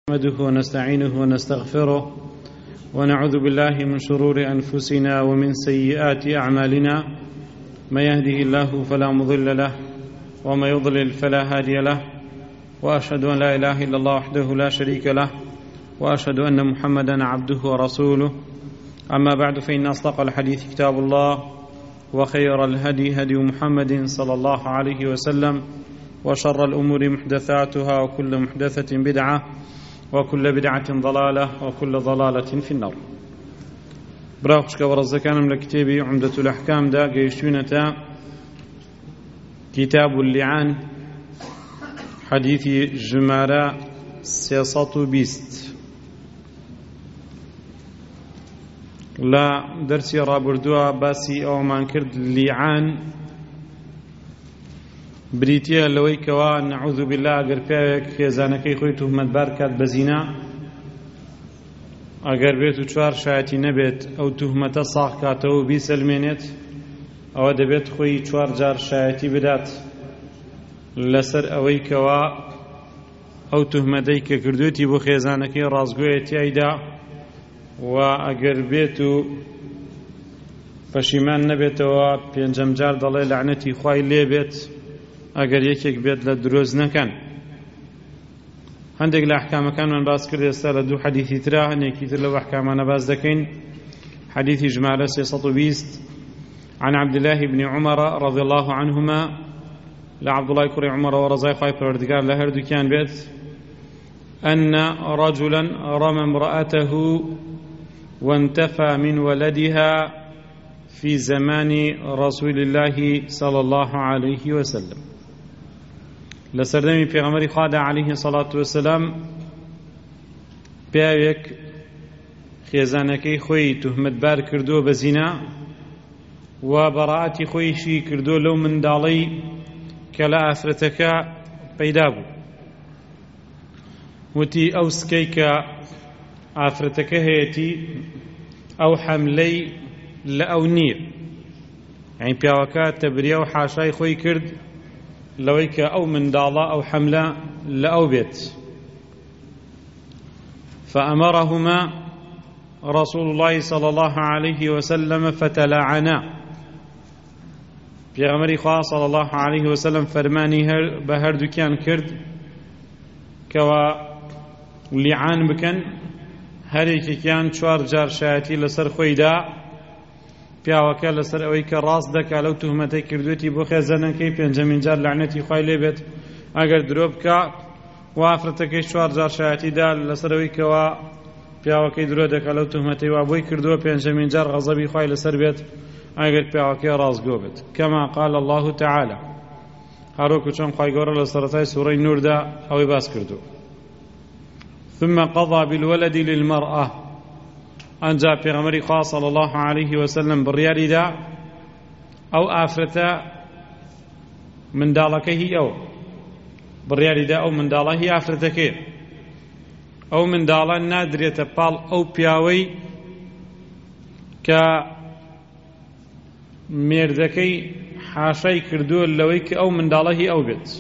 نحمده ونستعينه ونستغفره ونعوذ بالله من شرور أنفسنا ومن سيئات أعمالنا. من يهده الله فلا مضل له ومن يضلل فلا هادي له، وأشهد أن لا إله إلا الله وحده لا شريك له، وأشهد أن محمدا عبده ورسوله. أما بعد، فإن أصدق الحديث كتاب الله، وخير الهدي هدي محمد صلى الله عليه وسلم، وشر الأمور محدثاتها، وكل محدثة بدعة، وكل بدعة ضلالة، وكل ضلالة في النار. براخشك ورزكانم لكتابي عمدة الأحكام دا قيشتونة كتاب اللعان، حديث جمارة 320. لا درسي رابردوها باسي أو من كرد اللعان بریتە لەوەی کەوا نەعوذ بالله ئەگەر پیاوێک خێزانەکەی خۆی توهمەتبار کات بە زینا، ئەگەر بێت و چوار شایەتی نەبێت ئەو توهمەتە ساغ کاتەوە و بیسەلمێنێت، ئەوە دەبێت خۆی چوار جار شایەتی بدات لەسەر ئەوەی کەوا ئەو توهمەتەی کە کردوێتی بۆ خێزانەکەی ڕازگۆیە تیایدا، و ئەگەر بێت و پەشیمان نەبێتەوە پێنجەم جار دەڵێ لەعنەتی خوای لێ بێت ئەگەر یەکێک بێت لە درۆزنەکان. هەندێک لە ئەحکامەکانمان باس کرد، ئێستا لە دوو حەدیثی ترا هەندێکی تر لەو ئەحکامانە باس دەکەین. حەدیثی ژمارە 320 عن عبد الله بن عمر رضي الله عنهما، لعبد الله كري عمر ورضاي خايف الردقار لهردو كان بيت، أن رجلا رمى امرأته وانتفى من ولدها في زمان رسول الله صلى الله عليه وسلم. لسردمي پیغمبری خدا عليه الصلاة والسلام پیاوێک خێزانەکەی خۆی توهمەتبار کردو بە زینا، و بەڕائەتی خۆیشی کردو لەو منداڵەی کە لە ئافرەتەکە پەیدا بوو. وتی ئەو سکەی کە ئافرەتەکە هەیەتی ئەو حەملەی لە ئەو نییە، یعنی پیاوەکە تەبریە و حاشای خۆی کرد لەوەی کە ئەو منداڵە ئەو حەملە لە ئەو بێت. فأمرهما رسول الله صلى الله عليه وسلم فتلاعنا. پیغمبری خوا صلى الله عليه وسلم فەرمانی بە هەردووکیان کرد کەوا لیعان بکەن، هەرێکێکیان چوار جار شایەتی لەسەر خۆیدا، پیاوەکە لەسەر ئەوەی کە ڕاست دەکا لەو توهمەتەی کردوێتی بۆ خێزانەکەی پێنجەمین جار لەعنەتی خوای لێ بێت. ئەگەر درۆ بکە و ئافرەتەکەی چوار جار شایەتیدا لەسەر ئەوەی کەوا پیاوەکەی درۆ دەکا لەو توهمەتەی وا بۆی کردووە، پێنجەمین جار غەزەبی خوای لەسەر بێت ئەگەر پیاوەکەی ڕاستگۆ بێت. کەما قال الله تعالى، هەروەکو چۆن خوای گەورە لە سەرەتای سوورەی نوردا ئەوەی باس کردو. ثم قضى بالولد للمرأة، ئەنجا پێغەمبەری خوا صلی الله عليه وسلم بڕیاریدا ئەو ئافرەتە منداڵەکە هی ئەوە، بڕیاریدا ئەو منداڵە هی ئافرەتەکەیە، ئەو منداڵە نادرێتە پاڵ ئەو پیاوەی کە مێردەکەی حاشای کردووە لەوەی کە ئەو منداڵە هی ئەو بێت.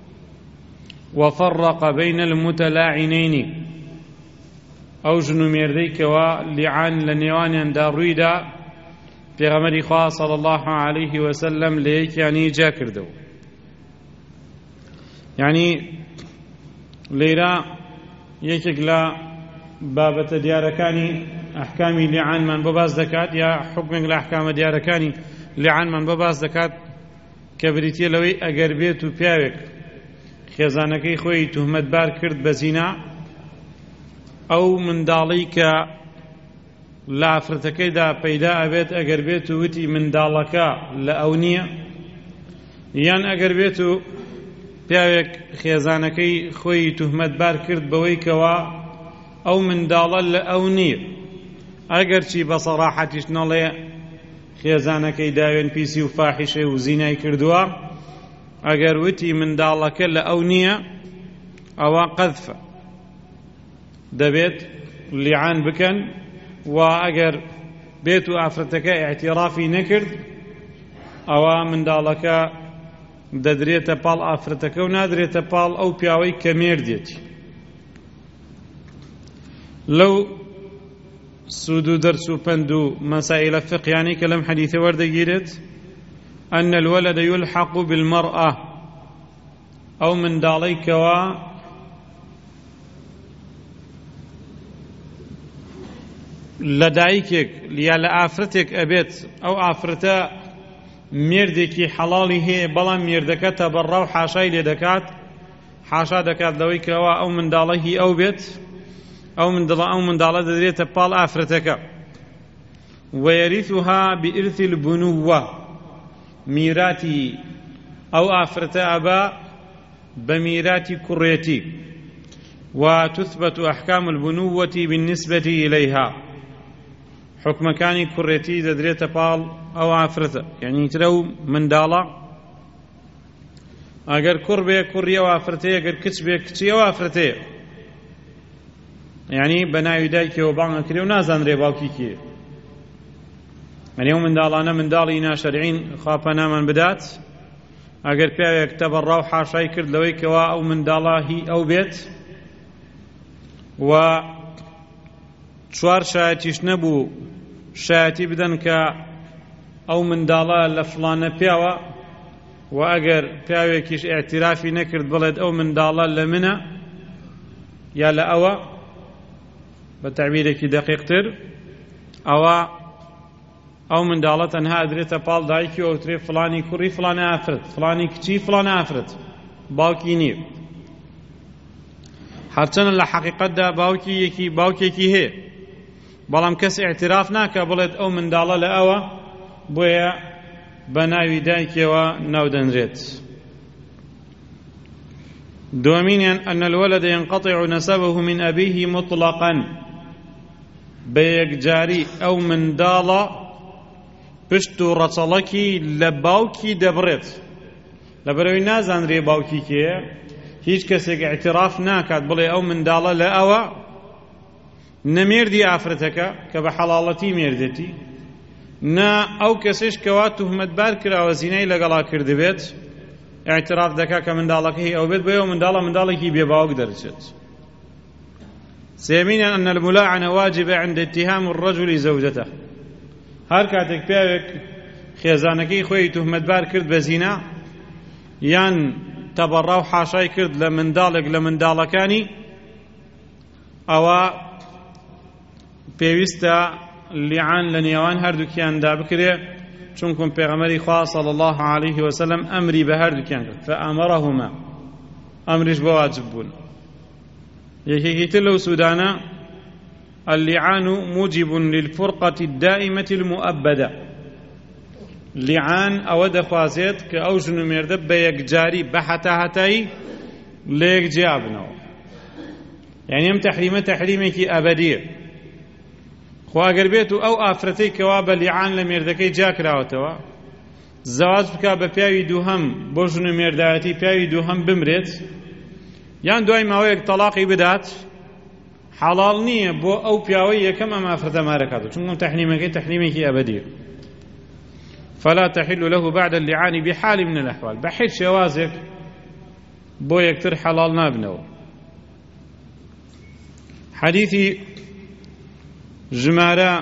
وفرق بين المتلاعنين، ئەو ژن و مێردەی کەوا لیعان لە نێوانیاندا ڕوویدا، پێغەمبەری خوا صلی الله عليه وسلم لە یەکیانی جا کردەوە. یعنی لێرە یەکێک لە بابەتە دیارەکانی ئەحکامی لیعانمان بۆ باس دەکات، یا حکمێک لە ئەحکامە دیارەکانی لیعانمان بۆ باس دەکات کە بریتیە لەوەی ئەگەر بێت و پیاوێک خێزانەکەی خۆی توهمەتبار کرد بە زینا، ئەو منداڵی کە لە ئافرەتەکەیدا پەیدا ئەبێت، ئەگەر بێت و وتی منداڵەکە لە ئەو نییە، یان ئەگەر بێت و پیاوێک خێزانەکەی خۆی توهمەتبار کرد بەوەی کەوا ئەو منداڵە لە ئەو نییە، ئەگەرچی بە سەڕاحەتیش نەڵێ خێزانەکەی داوێن پیسی و فاحیشە و زینای کردووە، ئەگەر وتی منداڵەکە لە ئەو نییە، ئەوە قەذفە، دەبێت لیعان بکەن. و ئەگەر بێت و ئافرەتەکە ئیعتیرافی نەکرد، ئەوە منداڵەکە دەدرێتە پاڵ ئافرەتەکە و نادرێتە پاڵ ئەو پیاوەی کە مێردێتی. لو سود درس بندو مسائل فقهياني كلام حديث ورد جيرت أن الولد يلحق بالمرأة أو من داليك لدایکێک یا لە ئافرەتێک ئەبێت ئەو ئافرەتە مێردێکی حەڵاڵی هەیە بەڵام مێردەکە تەبەڕا و حاشای لێ دەکات حاشا دەکات لەوەی کەەوە ئەو منداڵە هی ئەو بێت ئەو منداڵە دەدرێتە پاڵ ئافرەتەکە وەیەریثها بئرث البنووە میراتی ئەو ئافرەتە ئەبا بە میراتی کوڕێتی وتثبت أحكام البنوة بالنسبة إليها حكم كاني كريتي ددريت بال أو عفرته يعني تلو من دالا أجر كربة كرية وعفرته أجر كتبة كتية وعفرته يعني بناء يدايك وبعض كريو نازن ريباوكي كي يعني من دالانا من دالينا شرعين خافنا من بدات أجر بيا يكتب الروحة شاي كرد لويك أو من دالا هي أو بيت و چوار شایەتیش نەبوو شایەتی بدەن کە ئەو منداڵە لە فڵانە پیاوە و ئەگەر پیاوێکیش ئێعترافی نەکرد بڵێت ئەو منداڵە لە منە یا لە ئەوە بە تەعبیرێکی دەقیقتر ئەوە ئەو منداڵە تەنها ئەدرێتە پاڵ دایکی و ئەوترێ فڵانی کوڕی فڵانە ئافرەت فڵانی کچی فڵانە ئافرەت باوکی نییە هەرچەنە لە حەقیقەتدا باوکێکی هەیە بەڵام کەس ئێعتراف ناکە بڵێت ئەو منداڵە لە ئەوە بۆیە بە ناوی دایکەوە ناودەنرێت دومینیان أن الولد ينقطع نسبه من أبيه مطلقا بەیەکجاری ئەو منداڵە پشت و ڕەچەڵەکی لە باوکی دەبڕێت لەبەرەوەی نازانرێ باوکی کێیە هیچ کەسێک اعتراف ناکات بڵێ ئەو منداڵە لە ئەوە نەمێردی ئافرەتەکە کە بە حەڵاڵەتی مێردێتی نا ئەو کەسێش کەوا توهمەتبار کراوە زینای لەگەڵا کردبێت اعتراف دەکا کە منداڵەکەی ئەو بێت بۆ ئەو منداڵە منداڵێکی بێباوک دەرچێت سێمیناً أن الملاعنة واجبة عند اتهام الرجل زوجته هەر کاتێک پیاوێک خێزانەکەی خۆی توهمەتبار کرد بە زینا یان تەبەڕا و حاشای کرد لە منداڵێک لە منداڵەکانی ئەوە پێویستە لیعان لە نێوان هەردووکیاندا بکرێ چونکم پێغەمبەری خوا صلی الله عليه وسلم ئەمری بە هەردووکیان کرد فأمرهما ئەمریش بە واجب بوون یەکێکی تر لەو سوودانە اللعان موجب للفرقة الدائمة المؤبدة لیعان ئەوە دەخوازێت کە ئەو ژن و مێردە بە یەکجاری بە هەتاهەتایی لە یەکجیا بنەوە یعنی ئەم تەحریمە تەحریمێکی ئەبەدیە خۆ ئەگەر بێت و ئەو ئافرەتەی کەوا بە لیعان لە مێردەکەی جا کراوەتەوە زەواج بکا بە پیاوی دووهەم بۆ ژن و مێردایەتی پیاوی دووهەم بمرێت یان دوای ماوەیەک تەلاقی بدات حەڵاڵ نییە بۆ ئەو پیاوەی یەکەم ئەم ئافرەتە مارەکاتەوە چونکە تەحریمەکەی تەحریمێکی ئەبەدیە فلا تحل له بعد اللعان بحال من الأحوال بحيث شوازك بو يكتر حلال نابنو حديثي جمارة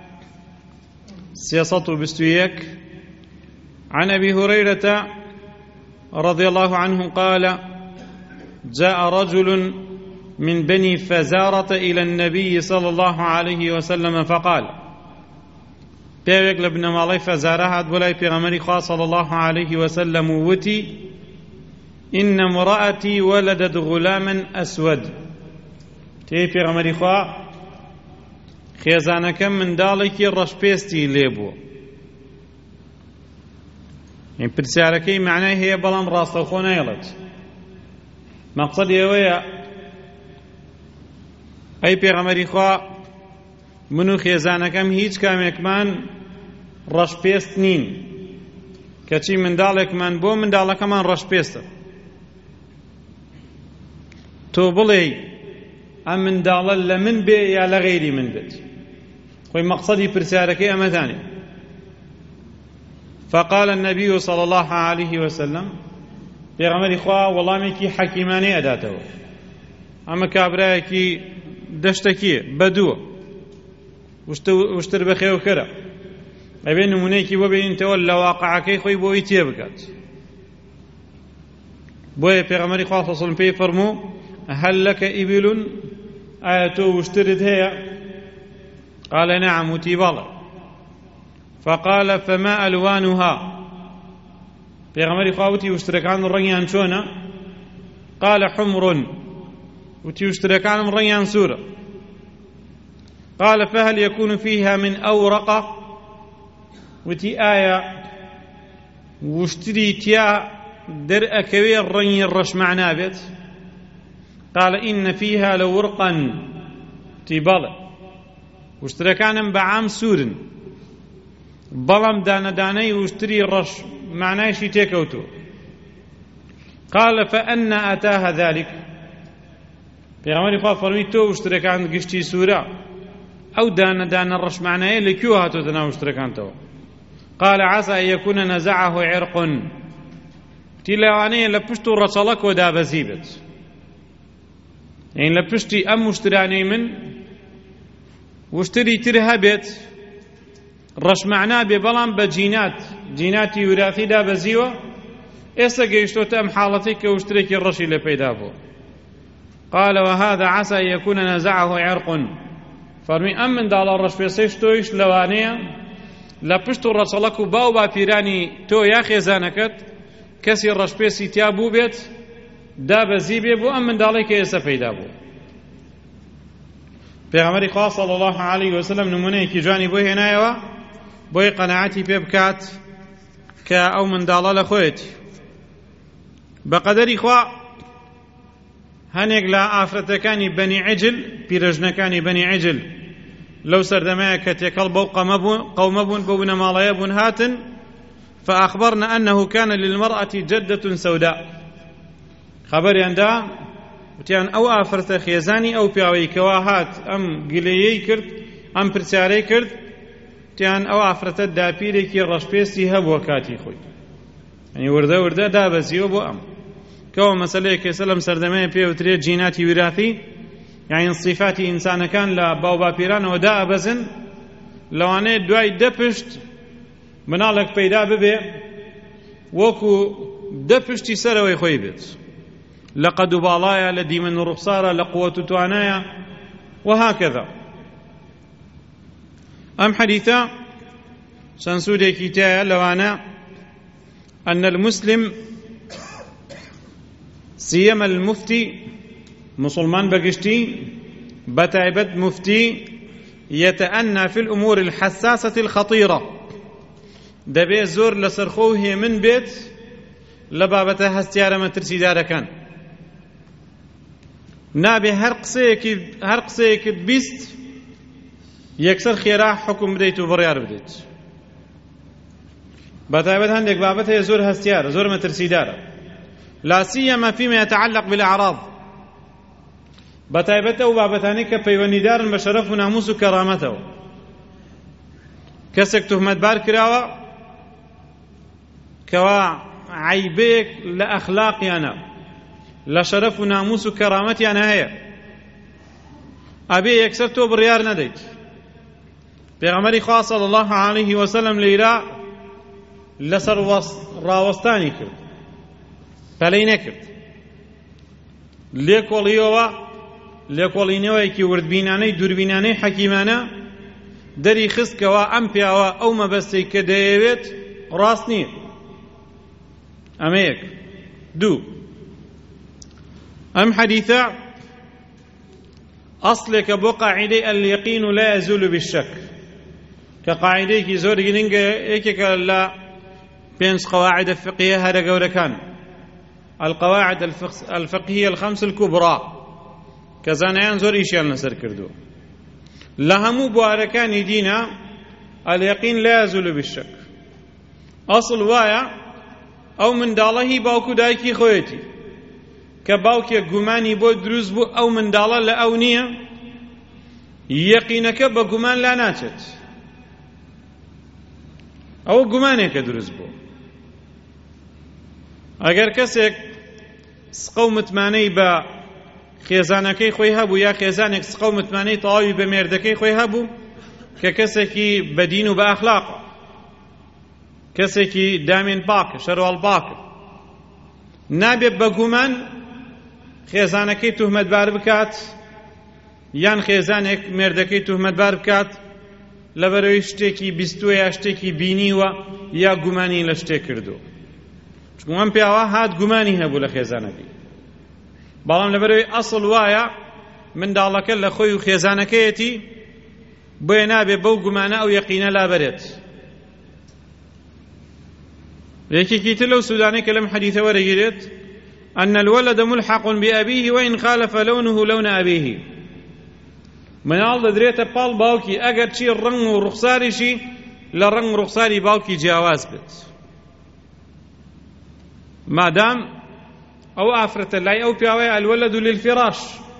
سياسة بستويك عن أبي هريرة رضي الله عنه قال جاء رجل من بني فزارة إلى النبي صلى الله عليه وسلم فقال پیاوێک لە بنەماڵەی فەزارە هات بۆ لای پێغەمبەری خوا صلی الله عليه وسلم و وتی إن امرأتي ولدت غلاما أسود تێی پێغەمبەری خوا خێزانەکەم منداڵێکی ڕەشپێستی لێبووە پرسیارەکەی معنای هەیە بەڵام ڕاستەوخۆ نایڵێت مەقسەدی ئەوەیە ئەی پێغەمبەری خوا من و خێزانەکەم هیچ کامێکمان ڕەشپێست نین کەچی منداڵێکمان بۆ منداڵەکەمان ڕەشپێستە تۆ بڵێ ئەم منداڵە لە من بێ یا لە غەیری من بێت خۆی مەقسەدی پرسیارەکەی ئەمەتانێ فقال النبي صلى الله عليه وسلم پێغەمبەری خوا وەڵامێکی حەکیمانەی ئەداتەوە ئەمە کابرایەکی دەشتەکیە بەدووە وشتر بەخێوکەرە ئەبێ نمونەیەکی بۆ بینیتەوە لە واقعەکەی خۆی بۆی تێ بکات بۆیە پێغەمبەری خوا صلی الله علیه و سلم پێی فەرموو هل لك إبل ئایا تۆ وشترت هەیە قال نعم وتی بەڵێ فقال فما ألوانها پێغەمبەری خوا وتی وشترەکان ڕەنگیان چۆنە قال حمر وتی وشترەکانم ڕەنگیان سوورە قال فهل يكون فيها من أورقة وتی ئایا وشتری تیا دەرئەکەوێ ڕەنگی ڕەشمەع بێت قال إن فيها لورقا وتی بەڵێ وشترەکانم بەعام سوورن بەڵام دانەدانەی وشتری ڕەش معنایشی تێکەوتووە قال فأنا أتاها ذلك پێغەمبەری خوا فەرمی تۆ وشترەکان گشتی سوورە ئەو دانەدانە ڕەشمانایە لەکوێ هاتۆتە ناو وشترەکانتەوە قال عسى أن يكون نزعه عرق تی لەوانەیە لە پشت و ڕەچەڵەکەوە دابەزی بێت یعنی لە پشتی ئەم وشترانەی من وشتری تر هەبێت ڕەشمەعنا بێ بەڵام بە جیناتی وراثی دابەزیوە ئێستا گەیشتۆتە ئەم حاڵەتەی کە وشترێکی ڕەشی لە پەیدا بووە قال وهذا عسى أن يكون نزعه عرق فەرمی ئەم منداڵە ڕەشپێسەی تۆیش لەوانەیە لە پشت و ڕەچەڵەک و باو باپیرانی تۆ یا خێزانەکەت کەسی ڕەشپێسی تیا بوو بێت دابەزی بێ بۆ ئەم منداڵی کە ئێستا پەیدا بوو پێغەمبەری خوا صلی الله علیه وسلم نمونەیەکی جوانی بۆ هێنایەوە بۆی قەناعەتی پێ بکات کە ئەو منداڵە لە خۆیەتی بەقەدەری خوا هەنێک لە ئافرەتەکانی بەنی عیجل پیرەژنەکانی بەنی عیجل لەو سەردەمەیە کە تێکەڵ بەو قەومە بوون بەو بنەماڵەیە بوون هاتن فأخبرنا أنه كان للمرأة جدة سوداء خبریان دا وتیان ئەو ئافرەتە خێزانی ئەو پیاوەی کەوا هات ئەم گلەیەی کرد ئەم پرسیارەی کرد وتیان ئەو ئافرەتە داپیرێکی ڕەشپێستی هەبووە کاتی خۆی یعنی وردە وردە دابەزیوە بۆ ئەم کەوە مەسەلەیەک ئێستا لەم سەردەمەیە پێوترێت جیناتی وراثی یعنی صفاتی ئینسانەکان لە باو باپیرانەوە دائەبەزن لەوانەیە دوای دەپشت مناڵێک پەیدا ببێ وەکو دەپشتی سەرەوەی خۆی بێت لە قەد و باڵایە لە دیمەن و ڕوخسارە لە قووەت و توانایە وهاکەذا ئەم حەدیثە چەند سوودێکی تایە لەوانە أن المسلم سيما المفتي مسلمان بقشتي بتعبد مفتي يتأنى في الأمور الحساسة الخطيرة دەبێ زۆر لەسەر خۆ هێمن بێت لە بابەتە هەستیارە مەترسیدارە کان نابێ هەر قسەیەکت بیست یەکسەر خێرا حکم بدەیت و بڕیار بدەیت بەتایبەت هەندێک بابەت هەیە زۆر هەستیارە زۆر مەترسیدارە لا سيما فيما يتعلق بالأعراض بەتایبەت ئەو بابەتانەی کە پەیوەندیدارن بە شەرەف و ناموس و کەرامەتەوە کەسێک تۆهمەتبار کراوە کەوا عیبێک لە ئەخلاقیانە لە شەرەف و ناموس و کەرامەتیانە هەیە ئەبێ یەکسەر تۆ بڕیار نەدەیت پێغەمبەری خوا صلی الله علیه وسلم لەیرا لەسەر ڕاوەستانی کرد پەلەی نەکرد لێکۆڵینەوەیەکی وردبینانەی دووربینانەی حەکیمانە دەری خستکەوە ئەم پیاوە ئەو مەبەستەی کە دەیەوێت ڕاست نییە ئەمە یەک دوو ئەم حەدیثە ئەسڵێکە بۆ قاعیدەی اليقین لا يزول بالشك کە قاعیدەیەکی زۆر گرنگە یەکێکە لە پێنج قەواعد فقهیە هەرە گەورەکان القواعد الفقهية الخمس الكبرى كزانيان زور إيشيان لسر كردو لهمو بواركان دينا اليقين لا يزول بالشك أصل وايا أو من دالله باوكو دايكي خويتي كباوكي قماني بو دروز بو أو من دالله لأونية يقينك بقمان لا ناتت أو قمانك دروز بو ئەگەر کەسێک سقە و متمانەی بە خێزانەکەی خۆی هەبوو یا خێزانێک سقە و متمانەی تەواوی بە مێردەکەی خۆی هەبوو کە کەسێکی بەدین و بە ئەخلاقە، کەسێکی دامێن پاکە، شەروەڵ پاکە، نابێت بە گومان خێزانەکەی توهمەتبار بکات یان خێزانێک مێردەکەی توهمەتبار بکات لەبەرەوەی شتێکی بیستووە یا شتێکی بینیوە یا گومانی لە شتێک کردو. چونکە ئەم پیاوە هات گومانی هەبوو لە خێزانەکەی، بەڵام لەبەرەوەی ئەسڵ وایە منداڵەکە لە خۆی و خێزانەکەیەتی، بۆیە نابێت بەو گومانە ئەو یەقینە لابەرێت. یەکێکی تر لەو سوودانەی کە لەم حەدیثە وەرەگیرێت أن الولد ملحق بأبيه وإن خالف لونه لون أبيه. مناڵ دەدرێتە پاڵ باوکی ئەگەر چی ڕەنگ و ڕوخساریشی لە ڕەنگ و ڕوخساری باوکی جیاواز بێت، مادام ئەو ئافرەتە لای ئەو پیاوەیە الولد للفراش،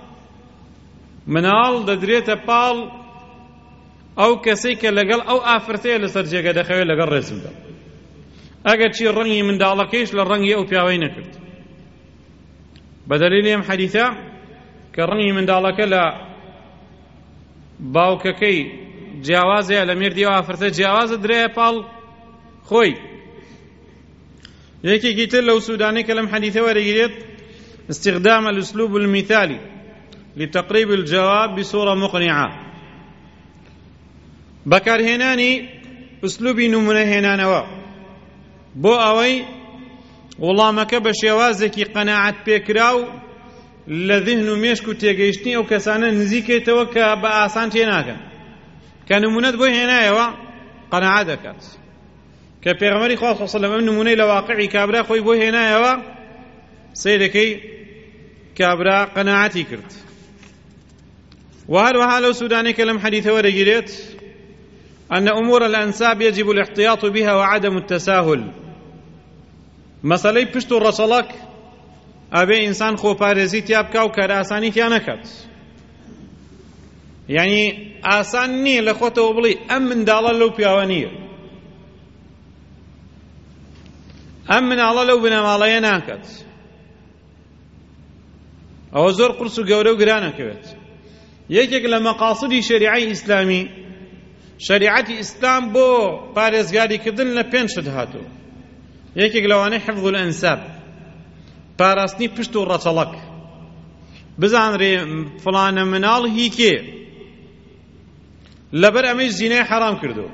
مناڵ دەدرێتە پاڵ ئەو کەسەی کە لەگەڵ ئەو ئافرەتەیە لەسەر جێگە دەخەوێت لەگەڵ ڕێزمدا، ئەگەر چی ڕەنگی منداڵەکەیش لە ڕەنگی ئەو پیاوەی نەکرد. بەدەلیلی ئەم حەدیثە کە ڕەنگی منداڵەکە لە باوکەکەی جیاوازەیە لە مێردی ئەو ئافرەتە جیاوازە درێە پاڵ خۆی. یەکێکی تر لەو سوودانەی کە لەم حەدیثە وەرەگیرێت استخدام الأسلوب المثالي لتقريب الجواب بصورة مقنعة. بەکارهێنانی ئوسلوبی نمونەهێنانەوە بۆ ئەوەی وەڵامەکە بە شێوازێکی قەناعەت پێکراو لە ذهن و مێشک و تێگەیشتنی ئەو کەسانە نزیکێتەوە کە بە ئاسان تێناکەن، کە نمونەت بۆ هێنایەوە قەناعەت دەکات، کە پێغەمبەری خوا صلی الله علیه و سلم ئەم نمونەی لە واقعی کابرا خۆی بۆ هێنایەوە سەیرەکەی کابرا قەناعەتی کرد. وهروەها لەو سوودانەی کە لەم حەدیثە وەرەگیرێت أن أمور الأنساب يجب الاحتياط بها وعدم التساهل. مەسەلەی پشت و ڕەچەڵەک ئەبێ ئینسان خۆپارێزی تیا بکا و کارئاسانی تیا نەکات. یعنی ئاسان نییە لە خۆتەوە بڵی ئەم منداڵە لەو پیاوە نییە، ئەم مناڵە لەو بنەماڵەیە ناکات، ئەوە زۆر قورس و گەورە و گرانەکەوێت. یەکێک لە مەقاصدی شەریعەی ئیسلامی، شریعەتی ئیسلام بۆ پارێزگاریکردن لە پێنج شت هاتووە. یەکێک لەوانەی حفظ الأنساب، پاراستنی پشت و ڕەچەڵەک، بزانرێ فڵانە مناڵ هی کێ، لەبەر ئەمەی زینای حەرام کردو.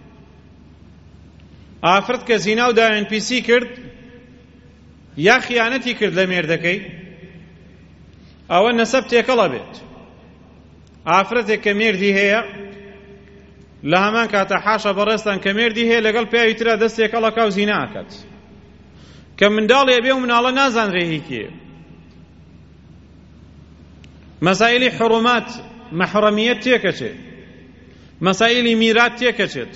ئافرەت کە زینا و داوێن پیسی کرد یا خیانەتی کرد لە مێردەکەی، ئەوە نەسەب تێکەڵە بێت. ئافرەتێک کە مێردی هەیە لە هەمان کاتە حاشە بەڕێستان کە مێردی هەیە لەگەڵ پیاوی ترا دەستێکەڵەکا و زینا ئەکات، کە منداڵێ بێ و مناڵە نازانرێ هی کێ. مەسائلی حڕومات مەحرەمیەت تێکەچێت، مەسائلی میرات تێکەچێت.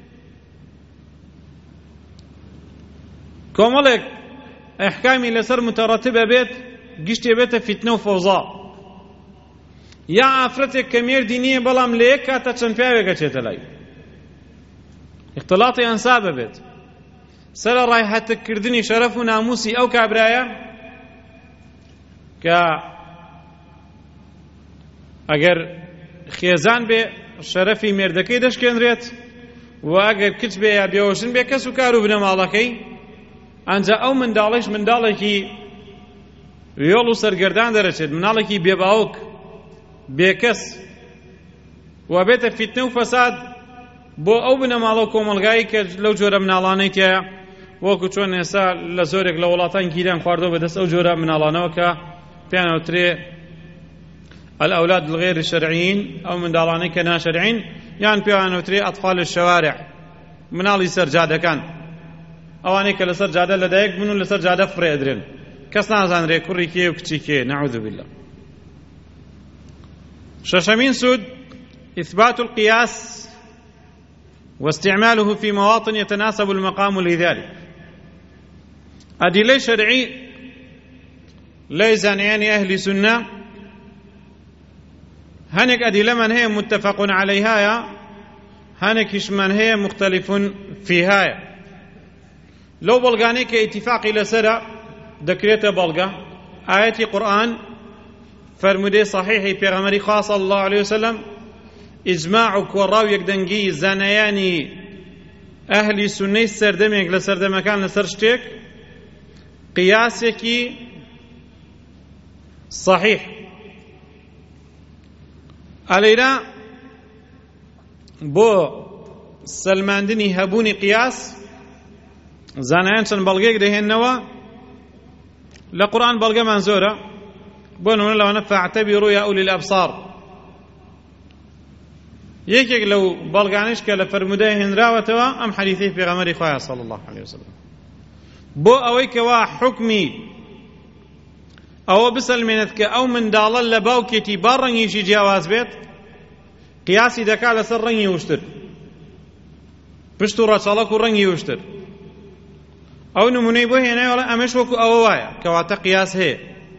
کۆمەڵێک ئەحکامی لەسەر متەڕەتبە بێت، گشتێ بێتە فیتنە و فەوزا. یا ئافرەتێک کە مێردی نییە بەڵام لە یەک کاتە چەند پیاوێکە چێتە لای، اختلاطی ئەنسابە بێت، سەرە ڕای هەتکردنی شەرەف و ناموسی ئەو کابرایە کە ئەگەر خێزان بێ شەرەفی مێردەکەی دەشکێنرێت، و ئەگەر کچ بێ یا بێوەشن بێ کەس و کار و بنەماڵەکەی، ئەنجا ئەو منداڵیش منداڵێکی وێڵ و سەرگەردان دەرەچێت، مناڵێکی بێباوک بێکەس، و بێتە فیتنە و فەساد بۆ ئەو بنەماڵە و کۆمەلگایی کە لەو جۆرە مناڵانەی تایە، وەکو چۆن ئێستا لە زۆرێک لە وڵاتان گیران خواردەوە بەدەست ئەو جۆرە مناڵانەوە کە پێیانەوترێ الأولاد الغير الشرعيين أو منداڵانەی کە ناشەرعین، یان پێیانەوترێ ئەطفال الشوارع، مناڵی سەرجادەکان، ئەوانەی کە لەسەر جادە لەدایک بوون و لەسەر جادە فڕێدرێن، کەس نازانرێ کوڕی کێ و کچی کێ، نەعوذ بالله. شەشەمین سود إثبات القياس واستعماله في مواطن يتناسب المقام لذلك. أدلة شرعي ليس يعني أهل سنة، هنك أدلة من هي متفق عليها، هنكش من هي مختلف فيها. لو بلغاني كاتفاق إلى سرع ذكرت بلغة آية قرآن فرمودەی صحیحی پێغەمبەری خوا صلی الله عليه وسلم ئیجماع و کۆڕاو یەکدەنگی زانایانی ئەهلی سونەی سەردەمێک لە سەردەمەکان لەسەر شتێک قیاسێکی صحیح. ئەلەیرا بۆ سەلماندنی هەبوونی قیاس زانایان چەند بەڵگەیەک دەهێننەوە. لە قورئان بەڵگەمان زۆرە، بۆ نمونە لەوانە فاعتەبیڕوا یا ئولی الئەبصار. یەکێک لەو بەڵگانەش کە لە فەرمودەی هێنراوەتەوە ئەم حەدیثەی پێغەمبەری خوایە صلی الله عليه وسلم، بۆ ئەوەی کەوا حوکمی ئەوە بسەلمێنێت کە ئەو منداڵە لە باوکێتی با ڕەنگیشی جیاواز بێت، قیاسی دەکات لەسەر ڕەنگی وشتر، پشت و ڕەچەڵەک و ڕەنگی وشتر. ئەو نمونەی بۆ هێنای وەڵێ ئەمەش وەکو ئەوە وایە، کەواتە قیاس هەیە.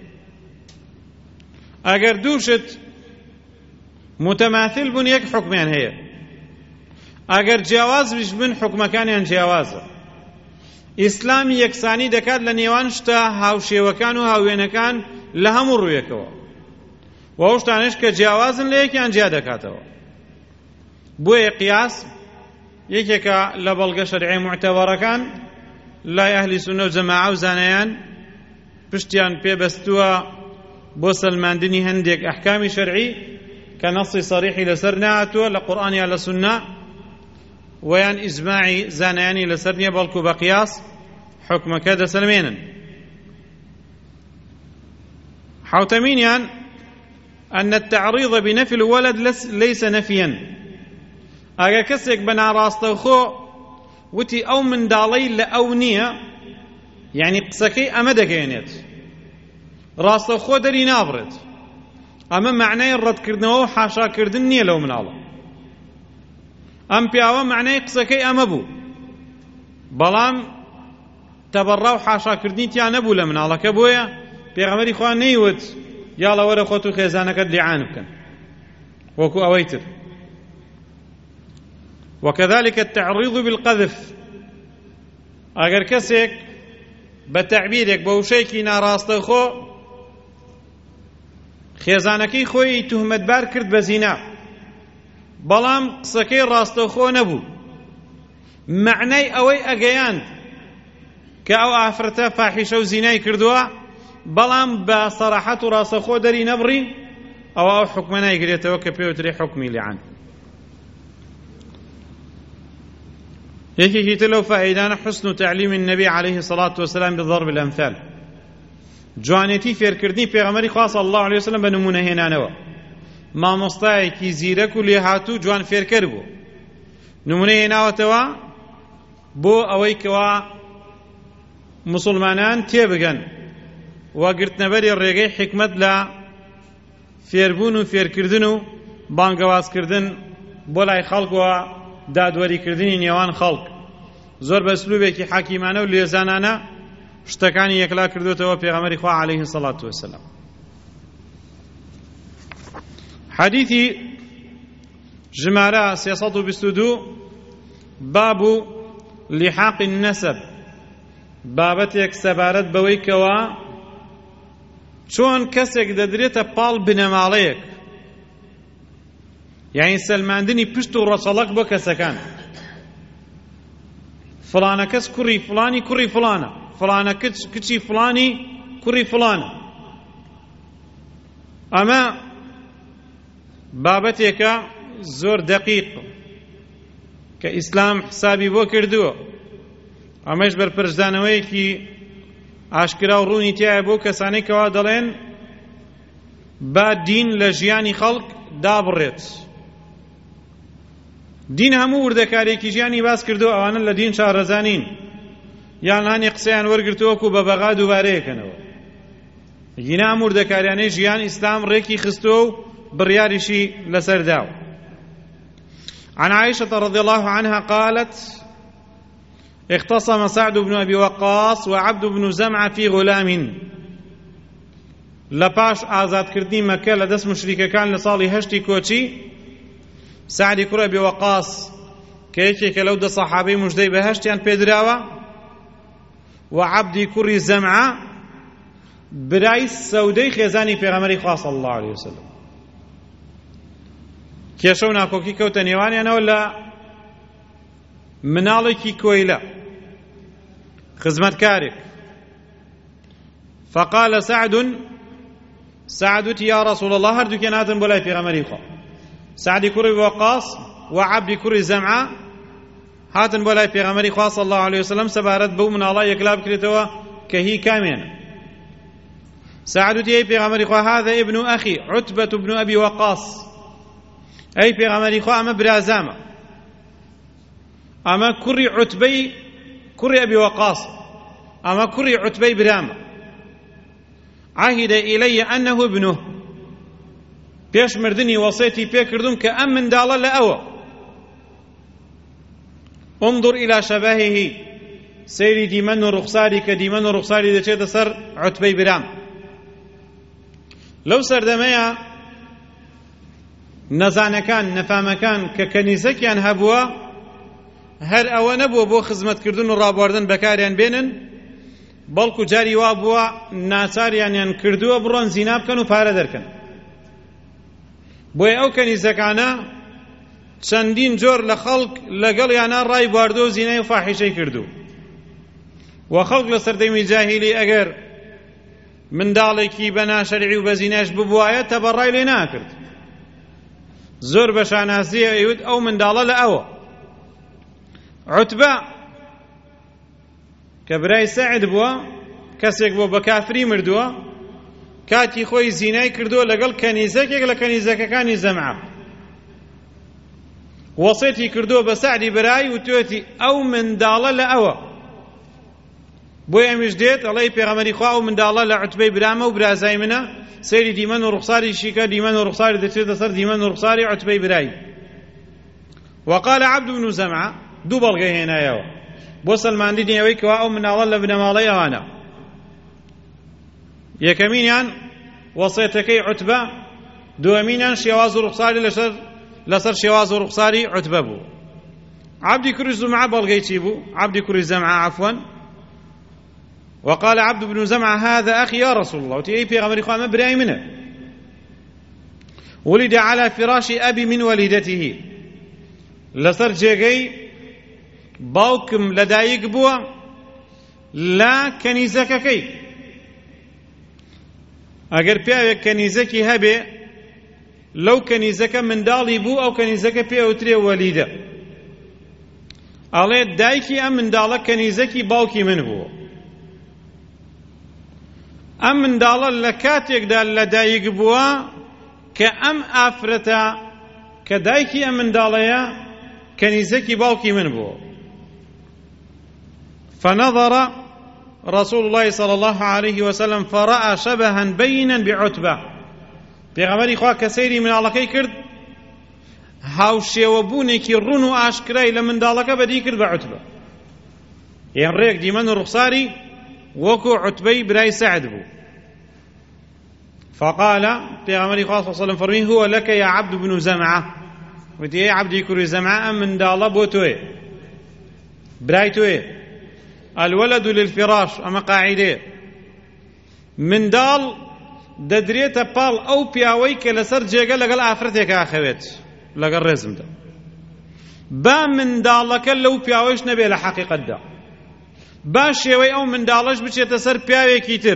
ئەگەر دووشت متماثل بوون یەک حوکمیان هەیە، ئەگەر جیاوازش بن حوکمەکانیان جیاوازە. ئیسلام یەکسانی دەکات لە نێوان شتە هاوشێوەکان و هاوێنەکان لە هەموو ڕوویەکەوە، و ئەو شتانش کە جیاوازن لە یەکیان جیا دەکاتەوە. بۆیە قیاس یەکێکە لە بەڵگە شەرعی معتەبەرەکان لای ئەهلی سونە و جەماعە و زانایان پشتیان پێبەستووە بۆ سەلماندنی هەندێک ئەحکامی شەرعی کە نەسی سەریحی لەسەر نهاتووە لە قورئان یا لە سونە، ویان ئیجماعی زانایانی لەسەر نییە، بەڵکو بە قیاس حکمەکە دەسەلمێنن. حوتەمینیان أن التعريض بنفي الولد ليس نفيا. ئەگەر کەسێک بە ناڕاستەوخۆ وتی ئەو منداڵەی لە ئەو نییە، یعنی قسەکەی ئەمە دەگەێنێت، ڕاستەوخۆ دەری نابڕێت، ئەمە معنای ڕەتکردنەوە و حاشاکردن نییە لەو مناڵە. ئەم پیاوە معنای قسەکەی ئەمە بوو، بەڵام تەبەڕا و حاشاکردنی تیا نەبوو لە مناڵەکە. بۆیە پێغەمبەری خوا نەیوت یاڵە وەرە خۆت و خێزانەکەت لیعان بکەن وەکو ئەوەی تر. وكذلك التعريض بالقذف. ئەگەر کەسێک بە تەعبیرێک بە وشەیەکی ناڕاستەوخۆ خێزانەکەی خۆی توهمەتبار کرد بە زینا، بەڵام قسەکەی ڕاستەوخۆ نەبوو، معنای ئەوەی ئەگەیاند کە ئەو ئافرەتە فاحیشە و زینای کردووە، بەڵام بە سەراحەت و ڕاستەوخۆ دەری نەبڕی، ئەوە ئەو حکمە نایگرێتەوە کە پێوترێ حکمی لیعان. یەکێکی تر لەو فائیدانە حسن و تعلیم النبی عليه الصلاة والسلام بضرب الأمثال. جوانێتی فێرکردنی پێغەمبەری خوا صلی الله عليه وسلم بە نمونە هێنانەوە. مامۆستایەکی زیرەک و لێهاتوو جوان فێرکەر بوو، نمونە هێناوەتەوە بۆ ئەوەی کەوا مسلمانان تێبگەن و گرتنەبەری ڕێگەی حکمت لە فێربوون و فێرکردن و بانگەوازکردن بۆ لای خەڵکەوە، دادوەریکردنی نێوان خەڵک، زۆر بە ئەسلوبێکی حەکیمانە و لێزانانە شتەکانی یەکلا کردوتەوە پێغەمبەری خوا عليه الصلاة والسلام. حديثي جمارة 322 باب لحاق النسب، بابتك سبارت بويكوا چۆن کەسێک دەدرێتە پاڵ بنەماڵەیەک، یعنی سەلماندنی پشت و ڕەچەڵەک بۆ کەسەکان. فلانە کەس کوڕی فلانی کوڕی فلانە، فلانە کچی فلانی کوڕی فلانە. ئەمە بابەتێکە زۆر دەقیق کە ئیسلام حسابی بۆ کردووە. ئەمەش بەرپرسدانەوەیەکی ئاشکرا و ڕوونی تایە بۆ کەسانەی کەوا دەڵێن با دین لە ژیانی خەڵک دابڕێت. دین هەموو وردەکارێکی ژیانی باس کردو، ئەوانە لە دین شارەزانین، یان هەنی قسەیان وەرگرتووەکو بە بەغا دووبارەیەکەنەوە. گینا هەموو وردەکاریانەی ژیان ئیسلام ڕێکی خستووە و بڕیاریشی لەسەر داوە. عن عائشة رضي الله عنها قالت اختصم سعد بن أبي وقاص وعبد بن زمعة في غلام. لپاش آزاد کردنی مکە لە دەست مشریکەکان لە ساڵی 8 کۆچی، سعدی کوڕ ئەبی وەقاس کە یەکێکە لەو 2 سەحابەی موژدەی بەهەشتیان پێدراوە، و عەبدی کوڕی زەمعە برای سەودەی خێزانی پێغەمبەری خوا صلی الله عليه وسلم کێشە و ناکۆکی کەوتە نێوانیانەوە لە مناڵێکی کۆیلە خزمەتکارێک فقال سعد وتی یا رسول الله هەردووکیان هاتن بۆ لای پێغەمبەری خوا سعدی کوڕی وەقاص و عەبدی کوڕی زەمعە هاتن بۆ لای پێغەمبەری خوا صلی الله عليه وسلم سەبارەت بەو مناڵە یەکلا بکرێتەوە کە هی کامێنە سعد وتی ئەی پێغەمبەری خوا هذا ابن أخي عتبة بن أبي وقاص ئەی پێغەمبەری خوا ئەمە برازامە ئەمە کوڕی عوتبەی کوڕی ئەبی وەقاص ئەمە کوڕی عوتبەی برامە عهد إلي أنه ابنه پێش مردنی وەسێتی پێ کردوم کە ئەم منداڵە لە ئەوە انظر إلى شبهه سەیری دیمەن و ڕوخساری کە دیمەن و ڕوخساری دەچێتە سەر عوتبەی برام لەو سەردەمەیە نەزانەکان نەفامەکان کە کەنیزەکیان هەبووە هەر ئەوە نەبووە بۆ خزمەتکردن و ڕابواردن بەکاریان بێنن بەڵکو جاری وا بووە ناچاریانیان کردووە بڕۆن زینا بکەن و پارە دەرکەن بۆیە ئەو کەنیزەکانە چەندین جۆر لە خەڵک لەگەڵیانە ڕای بواردووە و زینای و فاحیشەی کردوو و خەڵک لە سەردەمی جاهیلی ئەگەر منداڵێکی بە ناشەرعی و بە زیناش ببوایە تەبەڕای لێ ناکرد زۆر بە شانازیە ئەیوت ئەو منداڵە لە ئەوە عوتبە کە برای سەعد بووە کەسێک بۆ بە کافری مردووە کاتی خۆی زینای کردووە لەگەڵ کەنیزەکێک لە کەنیزەکەکانی زەمعە وەسێتی کردووە بە سەعدی برای و توێتی ئەو منداڵە لە ئەوە بۆی ئەمیش دێت ئەڵێی پێغەمبەری خوا ئەو منداڵە لە عوتبەی برامە و برازای منە سەیری دیمەن و ڕوخساری شیکە دیمەن و ڕوخساری دەچێتە سەر دیمەن و ڕوخساری عوتبەی برای وقال عبد بن زەمعە دوو بەڵگەی هێنایەوە بۆ سەلماندنی ئەوەی کەوا ئەو مناڵە لە بنەماڵەی ئەوانە یەکەمینیان وەسێتەکەی عوتبە دووەمینیان شێواز و ڕوخساری لەسەر شێواز و ڕوخساری عوتبە بوو عبدی کوڕی زەمعە بەڵگەی چی بوو عبدی کوڕی زەمعە عەفوەن وقال عبد بن زمعة هذا أخي يا رسول الله وتي بيغمر إخوان براي منه ولد على فراش أبي من والدته لسر جيغي باوكم لدايق بوا لا كنيزك كي اگر بيا كنيزك هبه لو كنيزك من دالي بو أو كنيزك بيا وتري والده على دايكي أم من دالك كنيزك باوكي من بو ئەم منداڵە لە کاتێکدا لەدایک بووە کە ئەم ئافرەتە کە دایکی ئەم منداڵەیە کەنیزەکی باوکی من بووە فنظر رسول الله صلى الله عليه وسلم فرأى شبها بينا بعتبة پێغەمبەری خوا کە سەیری مناڵەکەی کرد هاوشێوەبوونێکی ڕوون و ئاشکرای لە منداڵەکە بەدی کرد بە عوتبە یان ڕێک دیمەن و ڕوخساری وەکو عوتبەی برای سەعد بوو فقال پێغەمبەری خوا صلی الله علیه وسلم فەرمی هو لك يا عبد بن زەمعە وتی ئەی عەبدی کوڕی زەمعە ئەم منداڵە بۆ تۆیە برای تۆیە الولد للفراش ئەمە قاعیدەیە منداڵ دەدرێتە پاڵ ئەو پیاوەی کە لەسەر جێگە لەگەڵ ئافرەتێکە ئاخەوێت لەگەڵ ڕێزمدا با منداڵەکە لەو پیاوەش نەبێ لە حەقیقەتدا با شێوەی ئەو منداڵەش بچێتە سەر پیاوێکی تر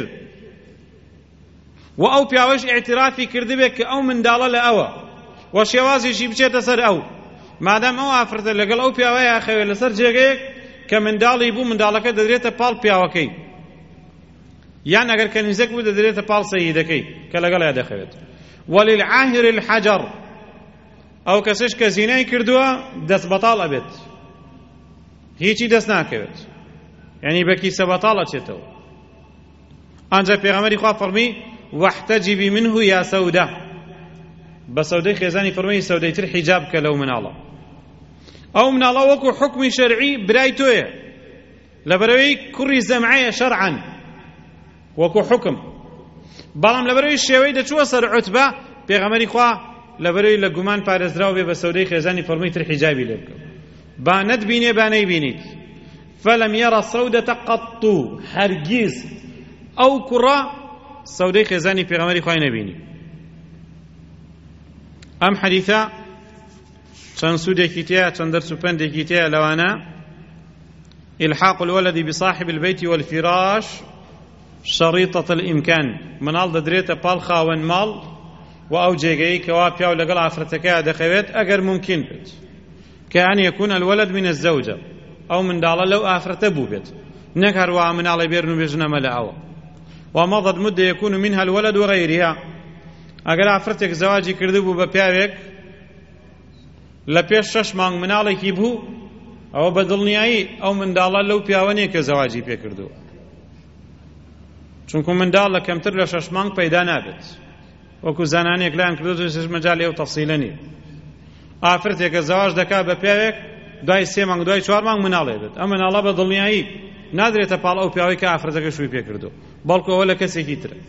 و ئەو پیاوەش ئیعترافی کردبێت کە ئەو منداڵە لە ئەوە و شێوازێکی بچێتە سەر ئەو مادام ئەو ئافرەتە لەگەڵ ئەو پیاوەیە ئاخەوێت لەسەر جێگەیەک کە منداڵی بوو منداڵەکە دەدرێتە پاڵ پیاوەکەی یان ئەگەر کەنیزەک بوو دەدرێتە پاڵ سەییدەکەی کە لەگەڵیا دەخەوێت وللعاهر الحجر ئەو کەسش کە زینای کردووە دەست بەتاڵ ئەبێت هیچی دەست ناکەوێت یعنی بە کیسە بەتاڵ ئەچێتەوە ئەنجا پێغەمبەری خوا فەرمی واحتجبي منه يا سودة بسودة خيزاني فرمي سودة تر حجاب كلو من الله أو من الله وكو حكم شرعي برايتوه لبروي كري زمعية شرعا وكو حكم بلام لبروي الشيوي دا شو سر عتبة بيغمري خوا لبروي لقمان فارزراو بي بسودة خيزاني فرمي تر حجابي لبكو باند بيني باني بينيت فلم يرى سودة قط هرجيز أو كرة سەودەی خێزانی پێغەمبەری خوای نەبینی. ئەم حەدیثە چەند سوودێکی تێیە، چەند دەرس و پندێکی تێیە لەوانە إلحاق الولد بصاحب البيت والفراش شريطة الإمكان منال دەدرێتە پاڵ خاوەن ماڵ و ئەو جێگەی کەوا پیاو لەگەڵ ئافرەتەکەیە دەخەوێت ئەگەر ممکن بێت كأن يكون الولد من الزوجة أو من داڵە لەو ئافرەتە بوو بێت، نەک هەروەها مناڵی بێرن و بێژنەمە لە ئەوە. ومضت مدة يكون منها الولد وغيرها ئەگەر ئافرەتێک زەواجی کردبوو بە پیاوێک لە پێش 6 مانگ مناڵێکی بوو، ئەوە بە دڵنیایی ئەو منداڵە لەو پیاوە نییە کە زەواجی پێکردووە، چونکو منداڵ لە کەمتر لە 6 مانگ پەیدا نابێت، وەکو زانانێک لایەن کردو سێ مەجال ئێوە تەفسیلە نییە. ئافرەتێکە زەواج دەکات بە پیاوێک دوای 3 مانگ دوای 4 مانگ مناڵێ بێت، ئەم مناڵە بە دڵنیایی نادرێتە پاڵ ئەو پیاوەی کە ئافرەتەکە شووی پێکردو، بەڵکو ئەوە لە کەسێکی ترە.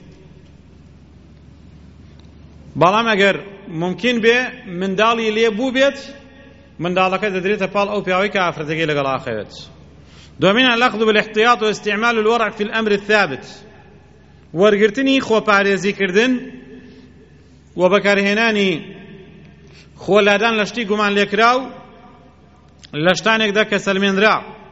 بەڵام ئەگەر ممکن بێ منداڵی لێ بوو بێت، منداڵەکە دەدرێتە پاڵ ئەو پیاوەی کە ئافرەتەکەی لەگەڵ ئاخەوێت. دومینە الأخذ بالاحتياط واستعمال الورع في الأمر الثابت، وەرگرتنی خۆپارێزیکردن و بەکارهێنانی خۆلادان لە شتی گومان لێکراو لە شتانێکدا کە سەلمێنرا.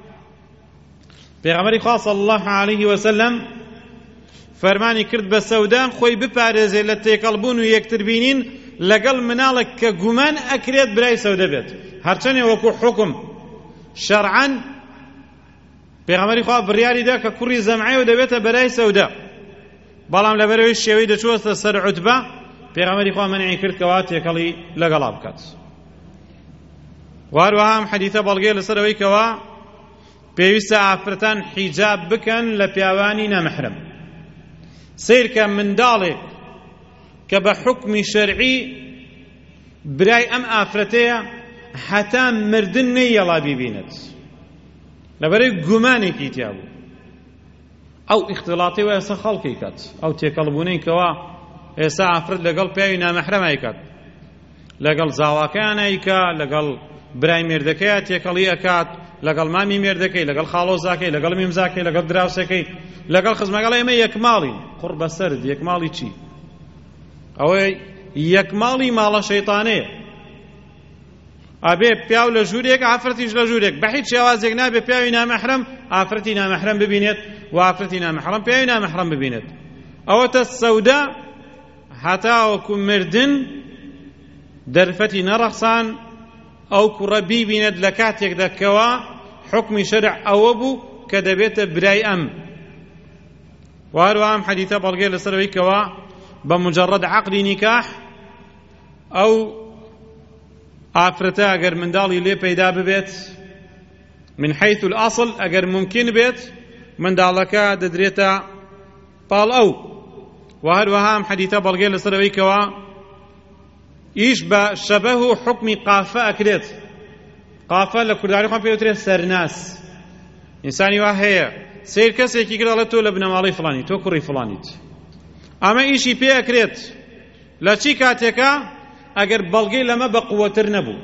پێغەمبەری خوا صلی الله عليه وسلم فەرمانی کرد بە سەودا خۆی بپارێزێت لە تێکەڵبوون و یەکتربینین لەگەڵ مناڵێک کە گومان ئەکرێت برای سەودە بێت، هەرچەندێ وەکو حکم شەرعەن پێغەمبەری خوا بڕیاری دا کە کوڕی زەمعەیە دەبێتە بەرای سەودە، بەڵام لەبەرەوەی شێوەی دەچووەستە سەر عوتبە پێغەمبەری خوا مەنعی کرد کەوا تێکەڵی لەگەڵا بکات. واروەها ئەم حەدیثە بەڵگەیە لەسەرەوەی کەوا پێویستە ئافرەتان حیجاب بکەن لە پیاوانی نامەحرەم. سیر کە منداڵێک کە بە حکمی شەرعی برای ئەم ئافرەتەیە هەتا مردن نەیەڵا بیبینێت، لەبەرەوەی گومانێکی تیا بوو، ئەو ئیختلاڵی و ئێستا خەڵکی کات، ئەو تێکەڵبوونەی کەوا ئێستا ئافرەت لەگەڵ پیاوی نامەحرەم ئەیکات، لەگەڵ زاواکەیان ئەیکا، لەگەڵ برای مێردەکەیە تێکەڵی ئەکات، لەگەڵ مامی مێردەکەی، لەگەڵ خاڵۆزاکەی، لەگەڵ میمزاکەی، لەگەڵ دراوسەکەی، لەگەڵ خزمەکەڵ ئێمە یەکماڵین. قوڕ بەسەرد یەکماڵی چی؟ ئەوەی یەکماڵی ماڵە شەیطانەیە، ئەبێ پیاو لە ژوورێک ئافرەتیش لە ژوورێک، بە هیچ شێوازێک نابێ پیاوی نامەحرەم ئافرەتی نامەحرەم ببینێت و ئافرەتی نامەحرەم پیاوی نامەحرەم ببینێت. ئەوەتە سەودا هەتاوەکو مردن دەرفەتی نەڕەخسان ئەو کوڕە بیبینێت لە کاتێکدا کەوا حکمی شەرع ئەوە بوو کە دەبێتە برای ئەم. وهروەها ئەم حەدیثە بەڵگەی لەسەرەوەی کەوا بە مجەڕەد عەقدی نیکاح ئەو ئافرەتە ئەگەر منداڵی لێ پەیدا ببێت من حيث الأصل ئەگەر ممکن بێت منداڵەکە دەدرێتە پاڵ ئەو. وهروەها ئەم حەدیثە بەڵگەی لەسەرەوەی کەوا ئیش بە شەبەه و حکمی قافە ئەکرێت. قافە لە کورداری خۆم پێوترێت سەرناس. ئینسانی وا هەیە سیر کەسێکی گرڵێت تۆ لە بنەماڵی فڵانی، تۆ کوڕی فڵانیت، ئەمە ئیشی پێ ئەکرێت لە چی کاتێکە ئەگەر بەڵگەی لەمە بە قووەتر نەبوو.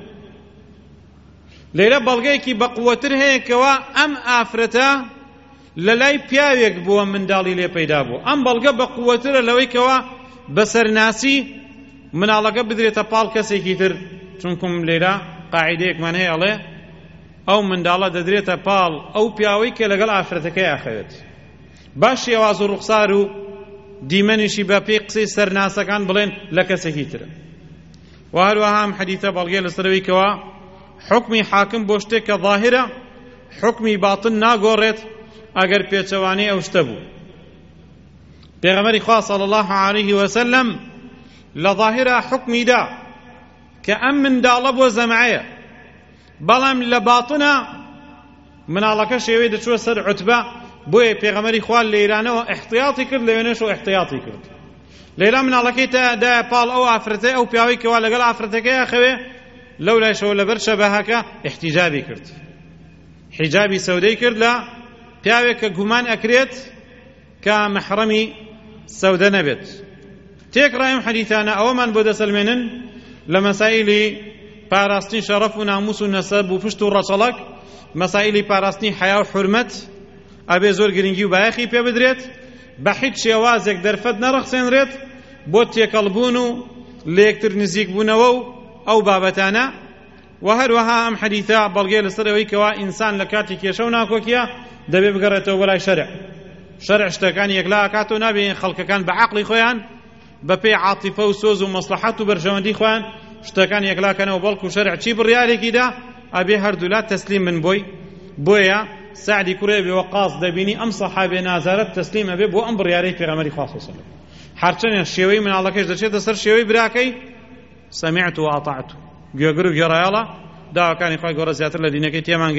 لێرە بەڵگەیەکی بە قووەتر هەیە کەوا ئەم ئافرەتە لە لای پیاوێک بووە منداڵی لێ پەیدا بوو، ئەم بەڵگە بە قووەترە لەوەی کەوا بە سەرناسی مناڵەکە بدرێتە پاڵ کەسێکی تر، چونکم لێرە قاعیدەیەکمان هەیە ئەڵێ ئەو منداڵە دەدرێتە پاڵ ئەو پیاوەی کە لەگەڵ ئافرەتەکەی ئاخەوێت. باش شێواز و ڕوخسار و دیمەنیشی بە پێی قسەی سەرناسەکان بڵێن لە کەسێکی ترە. وهروەها ئەم حەدیثە بەڵگەی لەسەرەوەی کەوا حکمی حاکم بۆ شتێک کە ظاهرە حکمی باتن ناگۆڕێت ئەگەر پێچەوانەی ئەو شتە بوو. پێغەمبەری خوا صلی الله عليه وسلم لە ظاهرە حکمی دا کە ئەم منداڵە بۆ زەمعەیە، بەڵام لە باتنە مناڵەکە شێوەی دەچووە سەر عوتبە، بۆیە پێغەمبەری خوا لە ئێرانەوە احتیاطی کرد، لەوێنەشەوە احتیاطی کرد. لێرە مناڵەکەی دایە پاڵ ئەو ئافرەتەی، ئەو پیاوەی کەوا لەگەڵ ئافرەتەکەی ئەخەوێ، لەو لایشەوە لەبەر شەبەهەکە احتیجابی کرد، حیجابی سەودەی کرد لە پیاوێک کە گومان ئەکرێت کە مەحرەمی سەودە نەبێت. تێکڕای ئەم حەدیثانە ئەوەمان بۆ دەسەلمێنن لە مەسائیلی پاراستنی شەرەف و ناموس و نەسەب و پشت و ڕەچەڵەک، مەسائیلی پاراستنی حیا و حورمەت ئەبێ زۆر گرنگی و بایەخی پێ بدرێت، بە هیچ شێوازێک دەرفەت نەڕەخسێنرێت بۆ تێکەڵبوون و لە یەکتر نزیک بوونەوە و ئەو بابەتانە. و هەروەها ئەم حەدیثە بەڵگەی لەسەر ئەوەی کەوا ئینسان لە کاتی کێشە و ناکۆکیە دەبێ بگەڕێتەوە بەلای شەرع. شەرع شتەکانی یەکلا ئاکاتەوە، نابێ خەڵکەکان بە عەقڵی خۆیان بە پێی عاتیفە و سۆز و مەسلەحەت و بەرژەوەندی خۆیان شتەکان یەکلاکەنەوە، بەڵکو شەرع چی بڕیارێکیدا ئەبێ هەردوولا تەسلیم من بۆی. بۆیە سعدی کوڕی ئەبی وەقاص دەبینی ئەم سەحابێ نازارەت تەسلیم ئەبێ بۆ ئەم بڕیارەی پێغەمبەری خوا صلی الله علیه و سلم. هەرچەندە شێوەی مناڵەکەش دەچێتە سەر شێوەی براکەی سەمیعت و ئاطعت، گوێگر و گێڕایەڵە داواکانی خوای گەورە زیاتر لە دینەکەی تێمان